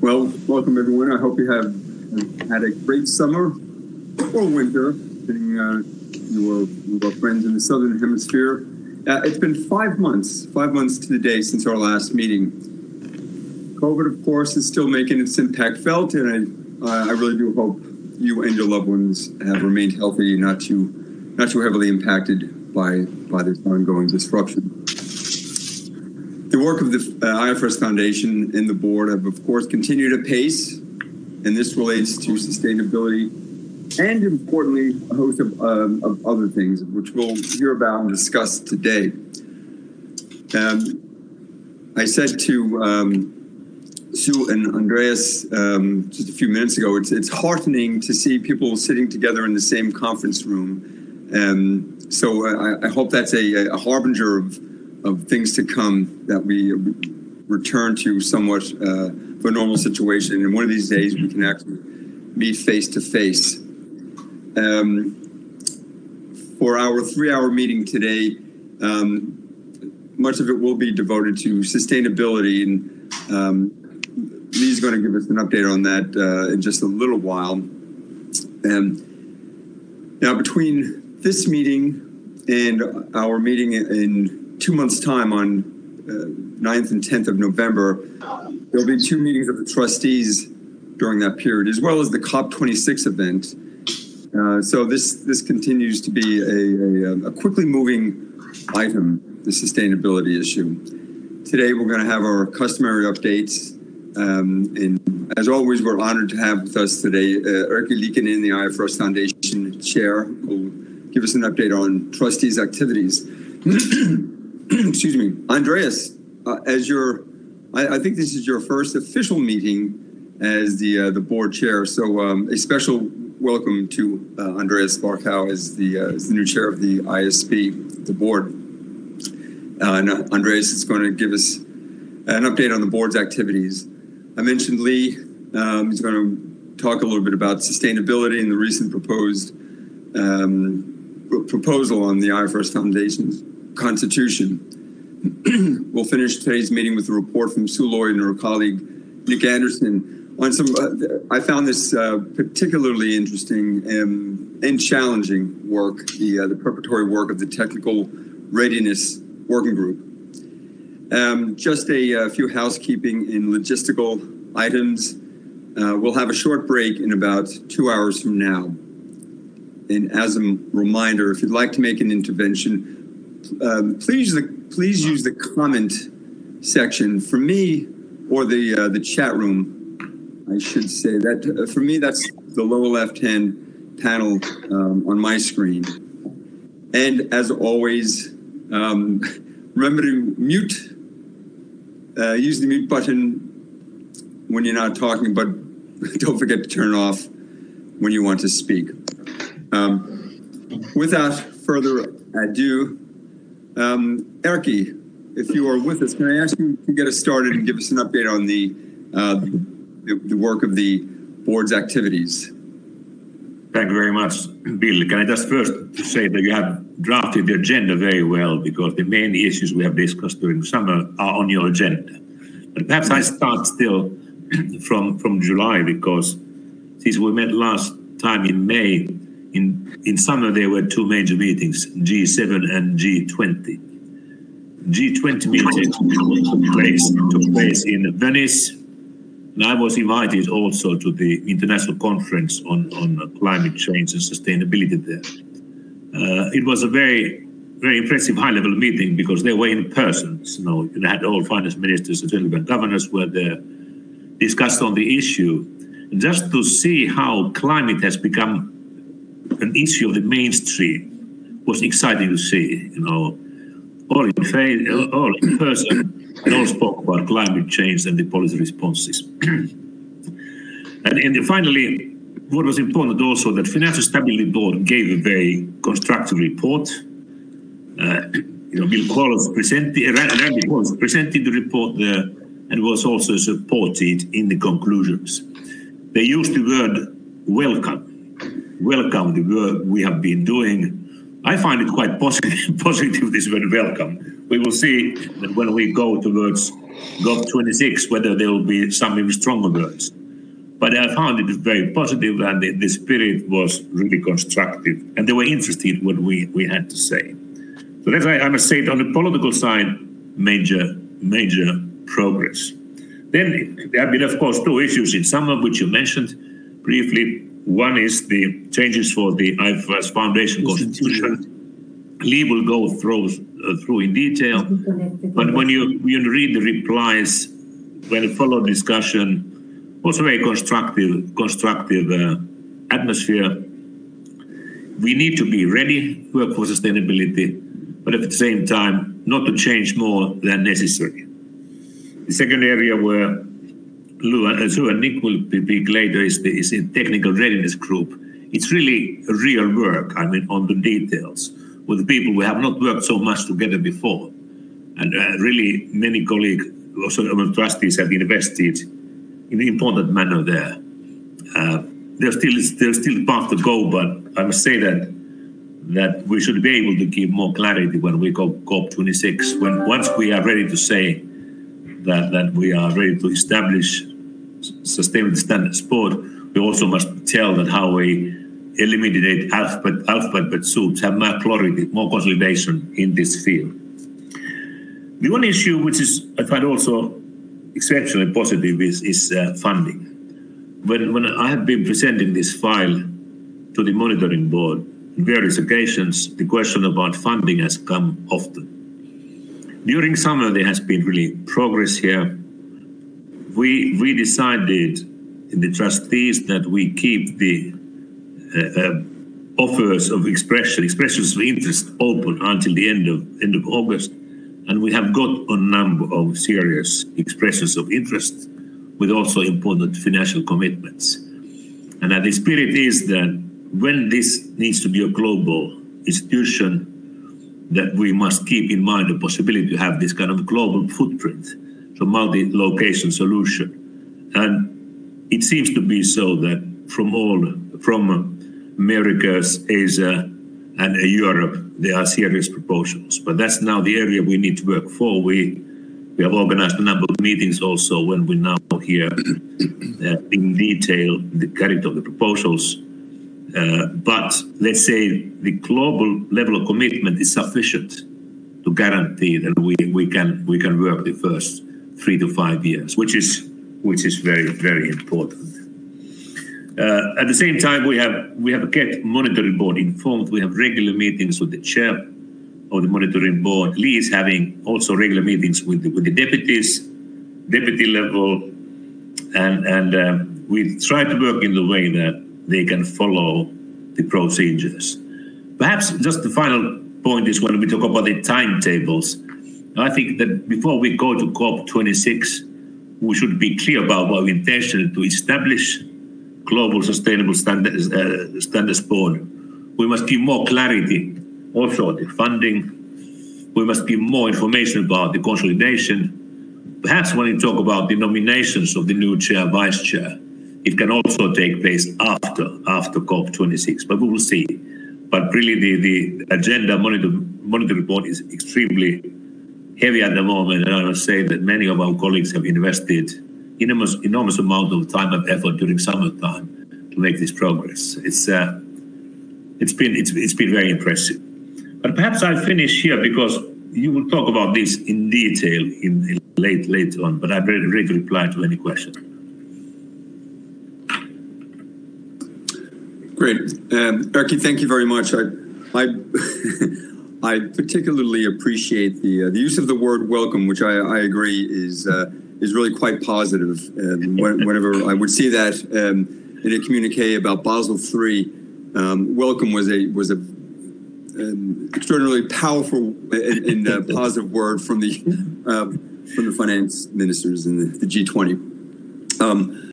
Well, welcome everyone. I hope you have had a great summer or winter, depending your friends in the Southern Hemisphere. It's been 5 months to the day since our last meeting. COVID, of course, is still making its impact felt, and I really do hope you and your loved ones have remained healthy, not too heavily impacted by this ongoing disruption. The work of the IFRS Foundation and the board have, of course, continued apace, and this relates to sustainability and, importantly, a host of other things, which we'll hear about and discuss today. I said to Sue and Andreas just a few minutes ago, it's heartening to see people sitting together in the same conference room. So I hope that's a harbinger of things to come, that we return to somewhat of a normal situation. And one of these days we can actually meet face to face. For our 3-hour meeting today, much of it will be devoted to sustainability, and Lee's going to give us an update on that in just a little while. Now, between this meeting and our meeting in 2 months' time on 9th and 10th of November, there'll be 2 meetings of the trustees during that period, as well as the COP26 event. So this continues to be a quickly moving item, the sustainability issue. Today, we're going to have our customary updates. And as always, we're honored to have with us today Erkki Liikanen, the IFRS Foundation Chair, who will give us an update on trustees' activities. Excuse me. Andreas, I think this is your first official meeting as the board chair. So a special welcome to Andreas Barkau as the new chair of the ISB, the board. And Andreas is going to give us an update on the board's activities. I mentioned Lee. He's going to talk a little bit about sustainability and the recent proposal on the IFRS Foundation's constitution. We'll finish today's meeting with a report from Sue Lloyd and her colleague Nick Anderson on some. I found this particularly interesting and challenging work, the preparatory work of the Technical Readiness Working Group. Just a few housekeeping and logistical items. We'll have a short break in about 2 hours from now. And as a reminder, if you'd like to make an intervention, please use the comment section for me, or the chat room. I should say that for me, that's the lower left-hand panel on my screen. And as always, remember to mute. Use the mute button when you're not talking, but don't forget to turn it off when you want to speak. Without further ado, Erkki, if you are with us, can I ask you to get us started and give us an update on the work of the board's activities? Thank you very much, Bill. Can I just first say that you have drafted the agenda very well, because the main issues we have discussed during the summer are on your agenda. But perhaps I start still from July, because since we met last time in May, in summer there were 2 major meetings, G7 and G20. G20 meeting took place in Venice, and I was invited also to the international conference on climate change and sustainability there. It was a very, very impressive high-level meeting, because they were in person. So you had all finance ministers and central bank governors were there, discussed on the issue. And just to see how climate has become an issue of the mainstream was exciting to see. All in person, and all spoke about climate change and the policy responses. and finally, what was important also, that Financial Stability Board gave a very constructive report. Bill Collins Randy Collins presented the report there, and was also supported in the conclusions. They used the word welcome the work we have been doing. I find it quite positive, this word welcome. we will see that when we go towards COP26 whether there will be some even stronger words. But I found it very positive, and the spirit was really constructive, and they were interested in what we had to say. So that's why I must say, on the political side, major progress. Then there have been, of course, two issues in summer, which you mentioned briefly. One is the changes for the IFRS Foundation Constitution. Lee will go through in detail, but when you read the replies, when you follow discussion, also very constructive atmosphere. We need to be ready to work for sustainability, but at the same time, not to change more than necessary. The second area where Sue and Nick will speak later is the technical readiness group. It's really real work, I mean, on the details with the people we have not worked so much together before. And really many colleagues, also trustees, have invested in an important manner there. There's still path to go, but I must say that we should be able to give more clarity when we go COP26. Once we are ready to say that we are ready to establish sustainable standard sport, we also must tell that how we eliminate alphabet soups, have more clarity, more consolidation in this field. The one issue which is, I find also exceptionally positive is funding. When I have been presenting this file to the monitoring board on various occasions, the question about funding has come often. During summer, there has been really progress here. We decided in the trustees that we keep the offers of expressions of interest open until the end of August. And we have got a number of serious expressions of interest with also important financial commitments. And the spirit is that when this needs to be a global institution, that we must keep in mind the possibility to have this kind of global footprint, so multi-location solution. And it seems to be so that from Americas, Asia, and Europe, there are serious proposals. But that's now the area we need to work for. We have organized a number of meetings also when we now hear in detail the character of the proposals. But let's say the global level of commitment is sufficient to guarantee that we can work the first 3 to 5 years, which is very, very important. At the same time, we have kept monitoring board informed. We have regular meetings with the chair of the monitoring board. Lee is having also regular meetings with the deputy level, and we try to work in the way that they can follow the procedures. Perhaps just the final point is when we talk about the timetables. I think that before we go to COP26, we should be clear about our intention to establish global sustainable standards board. We must give more clarity also on the funding. We must give more information about the consolidation. Perhaps when you talk about the nominations of the new chair, vice chair, it can also take place after COP26, but we will see. But really the agenda monitoring board is extremely heavy at the moment, and I must say that many of our colleagues have invested enormous amount of time and effort during summertime to make this progress. It's been very impressive. But perhaps I'll finish here because you will talk about this in detail in later on. But I'm ready to reply to any question. Great, Erkki, thank you very much. I particularly appreciate the use of the word welcome, which I agree is really quite positive. Whenever I would see that in a communique about Basel III, welcome was a extraordinarily powerful and positive word from the finance ministers in the G20.